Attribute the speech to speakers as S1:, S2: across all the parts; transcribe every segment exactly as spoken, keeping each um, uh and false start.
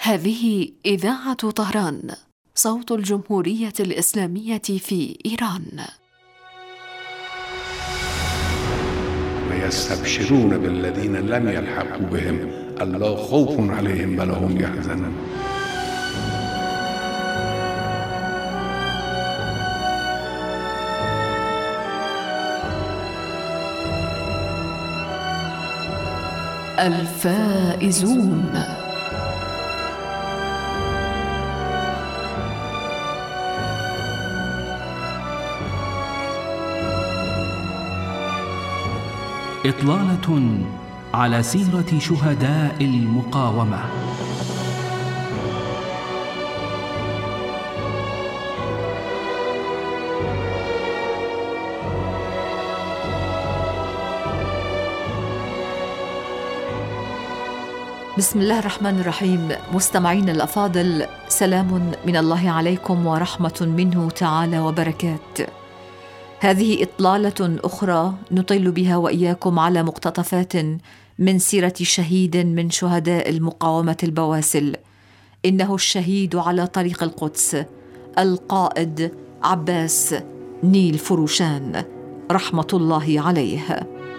S1: هذه إذاعة طهران، صوت الجمهورية الإسلامية في إيران.
S2: ويستبشرون بالذين لم يلحقوا بهم ألا خوف عليهم ولا هم يحزنون.
S1: الفائزون.
S3: إطلالة على سيرة شهداء المقاومة.
S4: بسم الله الرحمن الرحيم. مستمعين الأفاضل، سلام من الله عليكم ورحمة منه تعالى وبركاته. هذه إطلالة أخرى نطل بها وإياكم على مقتطفات من سيرة شهيد من شهداء المقاومة البواسل. إنه الشهيد على طريق القدس، القائد عباس نيل فروشان رحمة الله عليه.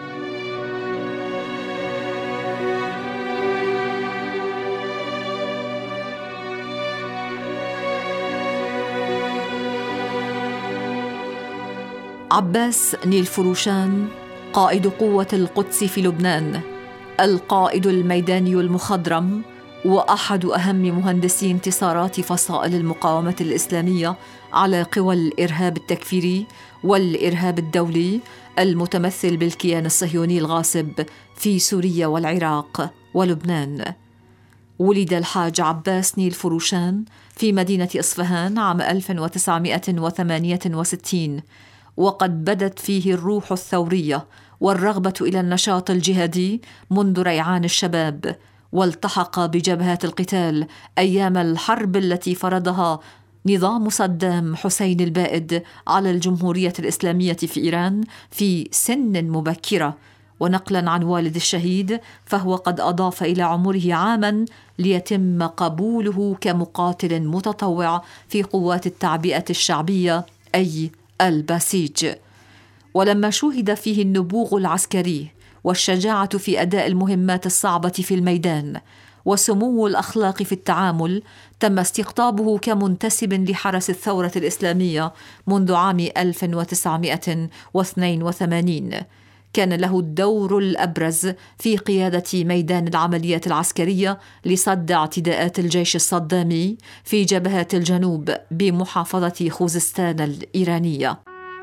S4: عباس نيل فروشان قائد قوة القدس في لبنان، القائد الميداني المخضرم، وأحد أهم مهندسي انتصارات فصائل المقاومة الإسلامية على قوى الإرهاب التكفيري والإرهاب الدولي المتمثل بالكيان الصهيوني الغاصب في سوريا والعراق ولبنان. ولد الحاج عباس نيل فروشان في مدينة إصفهان عام ألف وتسعمائة وثمانية وستين، وقد بدت فيه الروح الثورية والرغبة إلى النشاط الجهادي منذ ريعان الشباب، والتحق بجبهات القتال أيام الحرب التي فرضها نظام صدام حسين البائد على الجمهورية الإسلامية في إيران في سن مبكرة. ونقلا عن والد الشهيد، فهو قد أضاف إلى عمره عاما ليتم قبوله كمقاتل متطوع في قوات التعبئة الشعبية أي الباسيج. ولما شوهد فيه النبوغ العسكري والشجاعة في أداء المهمات الصعبة في الميدان وسمو الأخلاق في التعامل، تم استقطابه كمنتسب لحرس الثورة الإسلامية منذ عام ألف وتسعمائة واثنين وثمانين. كان له الدور الأبرز في قيادة ميدان العمليات العسكرية لصد اعتداءات الجيش الصدامي في جبهات الجنوب بمحافظة خوزستان الإيرانية.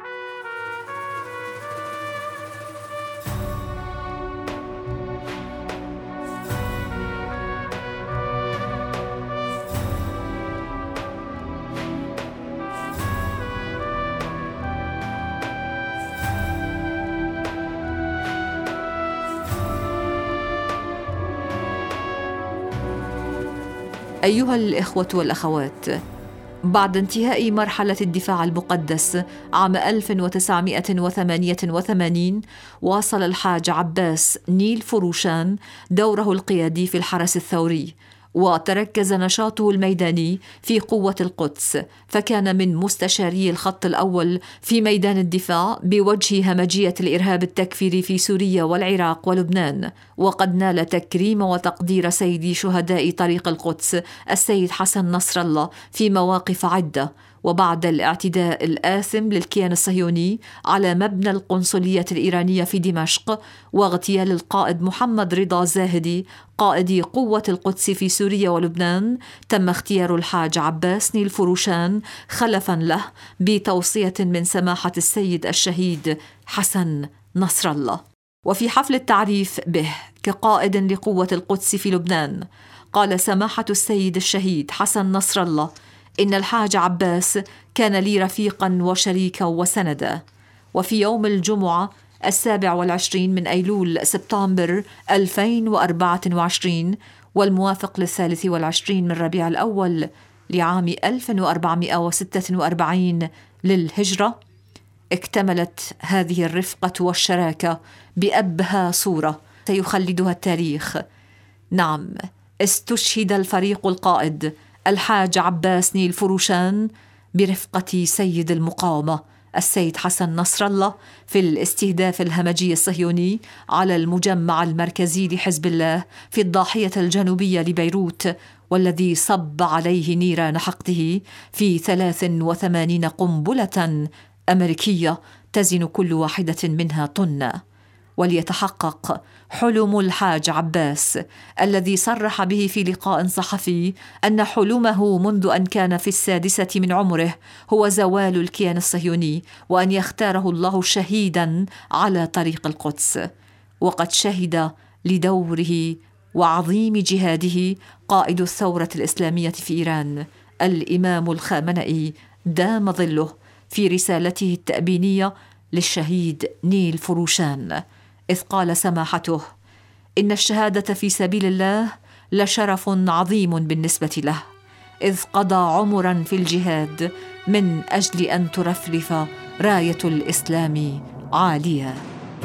S4: أيها الإخوة والأخوات، بعد انتهاء مرحلة الدفاع المقدس عام ألف وتسعمائة وثمانية وثمانين، واصل الحاج عباس نيل فروشان دوره القيادي في الحرس الثوري، وتركز نشاطه الميداني في قوة القدس، فكان من مستشاري الخط الأول في ميدان الدفاع بوجه همجية الإرهاب التكفيري في سوريا والعراق ولبنان. وقد نال تكريم وتقدير سيد شهداء طريق القدس السيد حسن نصر الله في مواقف عدة. وبعد الاعتداء الآثم للكيان الصهيوني على مبنى القنصلية الإيرانية في دمشق، واغتيال القائد محمد رضا زاهدي قائد قوة القدس في سوريا ولبنان، تم اختيار الحاج عباس نيل فروشان خلفا له بتوصية من سماحة السيد الشهيد حسن نصر الله. وفي حفل التعريف به كقائد لقوة القدس في لبنان، قال سماحة السيد الشهيد حسن نصر الله: إن الحاج عباس كان لي رفيقا وشريكا وسندا. وفي يوم الجمعة السابع والعشرين من أيلول سبتمبر ألفين وأربعة وعشرين، والموافق للثالث والعشرين من ربيع الأول لعام ألف وأربعمائة وستة وأربعين للهجرة، اكتملت هذه الرفقة والشراكة بأبهى صورة سيخلدها التاريخ. نعم، استشهد الفريق القائد الحاج عباس نيل فروشان برفقة سيد المقاومة السيد حسن نصر الله في الاستهداف الهمجي الصهيوني على المجمع المركزي لحزب الله في الضاحية الجنوبية لبيروت، والذي صب عليه نيران حقده في ثلاث وثمانين قنبلة أمريكية تزن كل واحدة منها طن. وليتحقق حلم الحاج عباس الذي صرح به في لقاء صحفي أن حلمه منذ أن كان في السادسة من عمره هو زوال الكيان الصهيوني، وأن يختاره الله شهيدا على طريق القدس. وقد شهد لدوره وعظيم جهاده قائد الثورة الإسلامية في إيران الإمام الخامنئي دام ظله في رسالته التأبينية للشهيد نيل فروشان، إذ قال سماحته: إن الشهادة في سبيل الله لشرف عظيم بالنسبة له، إذ قضى عمرا في الجهاد من أجل أن ترفرف راية الإسلام عالية.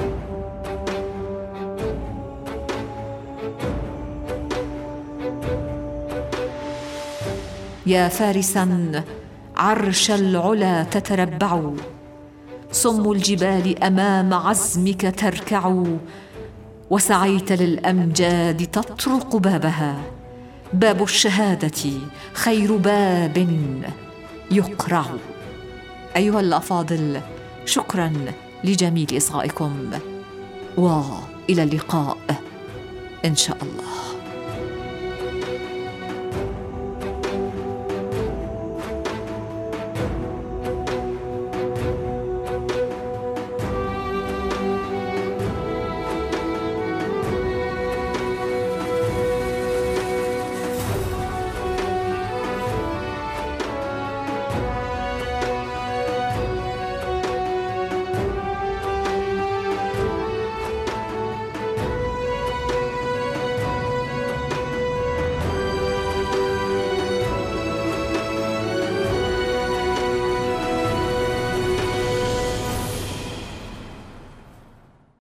S4: يا فارسا عرش العلا تتربع، صم الجبال أمام عزمك تركع، وسعيت للأمجاد تطرق بابها، باب الشهادة خير باب يقرع. أيها الأفاضل، شكرا لجميل إصغائكم، وإلى اللقاء إن شاء الله.